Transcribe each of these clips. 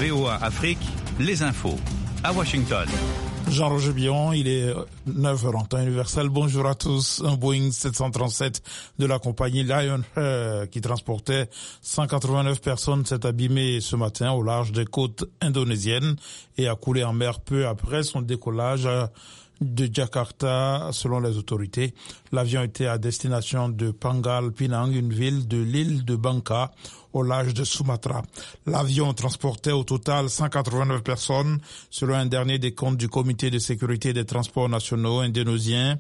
VOA Afrique, les infos. À Washington. Jean-Roger Bion, il est 9h en temps universel. Bonjour à tous. Un Boeing 737 de la compagnie Lion Air qui transportait 189 personnes s'est abîmé ce matin au large des côtes indonésiennes et a coulé en mer peu après son décollage de Jakarta, selon les autorités. L'avion était à destination de Pangkal Pinang, une ville de l'île de Bangka, au large de Sumatra. L'avion transportait au total 189 personnes, selon un dernier décompte du Comité de sécurité des transports nationaux indonésien.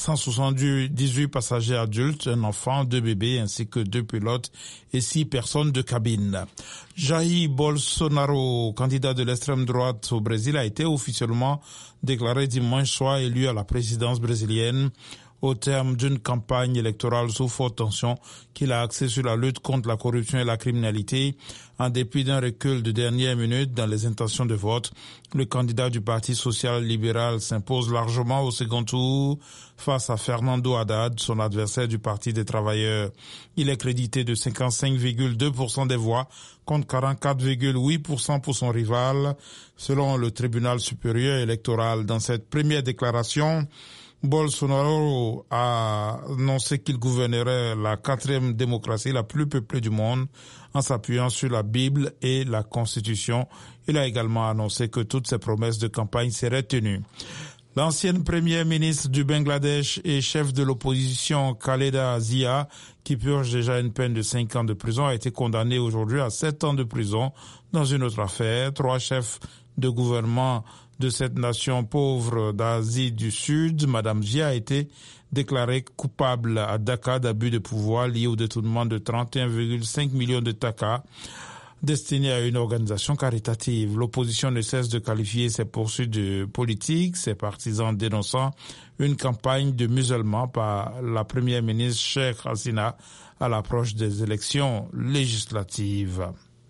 178 passagers adultes, un enfant, 2 bébés ainsi que 2 pilotes et 6 personnes de cabine. Jair Bolsonaro, candidat de l'extrême droite au Brésil, a été officiellement déclaré dimanche soir élu à la présidence brésilienne au terme d'une campagne électorale sous forte tension qu'il a axée sur la lutte contre la corruption et la criminalité. En dépit d'un recul de dernière minute dans les intentions de vote, le candidat du Parti social-libéral s'impose largement au second tour face à Fernando Haddad, son adversaire du Parti des travailleurs. Il est crédité de 55,2% des voix contre 44,8% pour son rival, selon le tribunal supérieur électoral. Dans cette première déclaration, Bolsonaro a annoncé qu'il gouvernerait la 4e démocratie la plus peuplée du monde en s'appuyant sur la Bible et la Constitution. Il a également annoncé que toutes ses promesses de campagne seraient tenues. L'ancienne première ministre du Bangladesh et chef de l'opposition Khaleda Zia, qui purge déjà une peine de 5 ans de prison, a été condamnée aujourd'hui à 7 ans de prison dans une autre affaire. 3 chefs de gouvernement de cette nation pauvre d'Asie du Sud, Madame Zia a été déclarée coupable à Dhaka d'abus de pouvoir lié au détournement de 31,5 millions de taka destinés à une organisation caritative. L'opposition ne cesse de qualifier ces poursuites de politique, ses partisans dénonçant une campagne de musulmans par la première ministre Sheikh Hasina à l'approche des élections législatives.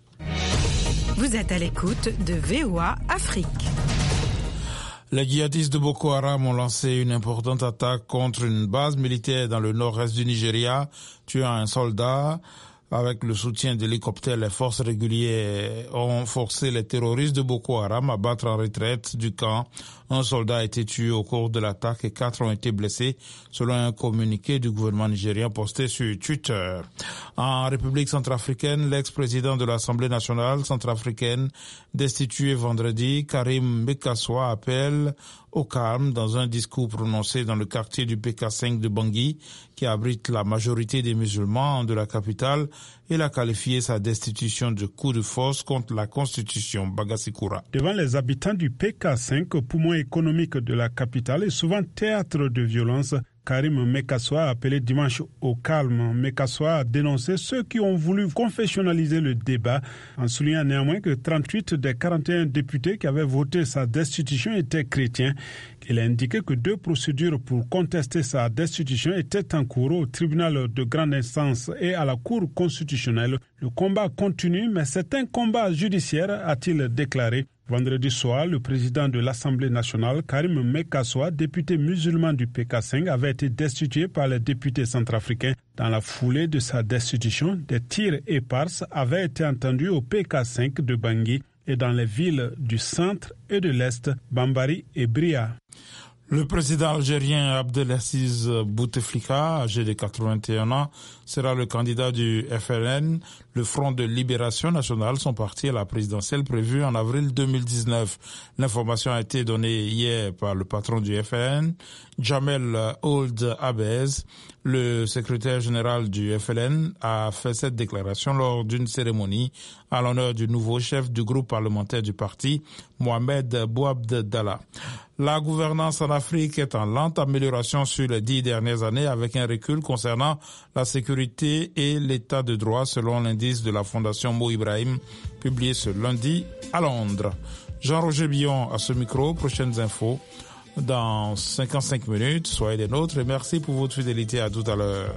Vous êtes à l'écoute de VOA Afrique. Les djihadistes de Boko Haram ont lancé une importante attaque contre une base militaire dans le nord-est du Nigeria, tuant un soldat. Avec le soutien d'hélicoptères, les forces régulières ont forcé les terroristes de Boko Haram à battre en retraite du camp. Un soldat a été tué au cours de l'attaque et 4 ont été blessés, selon un communiqué du gouvernement nigérien posté sur Twitter. En République centrafricaine, l'ex-président de l'Assemblée nationale centrafricaine, destitué vendredi, Karim Bekassoa, appelle au calme dans un discours prononcé dans le quartier du PK5 de Bangui, qui abrite la majorité des musulmans de la capitale. Il a qualifié sa destitution de coup de force contre la Constitution. Bagasikura. Devant les habitants du PK5, poumon économique de la capitale et souvent théâtre de violence, Karim Mekassoa a appelé dimanche au calme. Mekassoa a dénoncé ceux qui ont voulu confessionnaliser le débat, en soulignant néanmoins que 38 des 41 députés qui avaient voté sa destitution étaient chrétiens. Il a indiqué que 2 procédures pour contester sa destitution étaient en cours au tribunal de grande instance et à la Cour constitutionnelle. Le combat continue, mais c'est un combat judiciaire, a-t-il déclaré. Vendredi soir, le président de l'Assemblée nationale, Karim Mekassoa, député musulman du PK5, avait été destitué par les députés centrafricains. Dans la foulée de sa destitution, des tirs épars avaient été entendus au PK5 de Bangui et dans les villes du centre et de l'est, Bambari et Bria. Le président algérien Abdelaziz Bouteflika, âgé de 81 ans, sera le candidat du FLN, le Front de Libération Nationale, son parti à la présidentielle prévue en avril 2019. L'information a été donnée hier par le patron du FLN, Jamel Ould Abez. Le secrétaire général du FLN a fait cette déclaration lors d'une cérémonie à l'honneur du nouveau chef du groupe parlementaire du parti, Mohamed Bouabdallah. La gouvernance en Afrique est en lente amélioration sur les 10 dernières années, avec un recul concernant la sécurité et l'état de droit, selon l'indice de la Fondation Mo Ibrahim, publié ce lundi à Londres. Jean-Roger Bion à ce micro. Prochaines infos dans 55 minutes. Soyez des nôtres et merci pour votre fidélité. À tout à l'heure.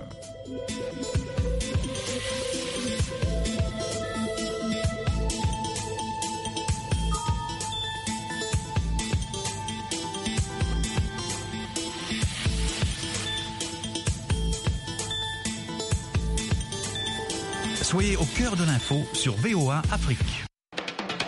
Soyez au cœur de l'info sur VOA Afrique.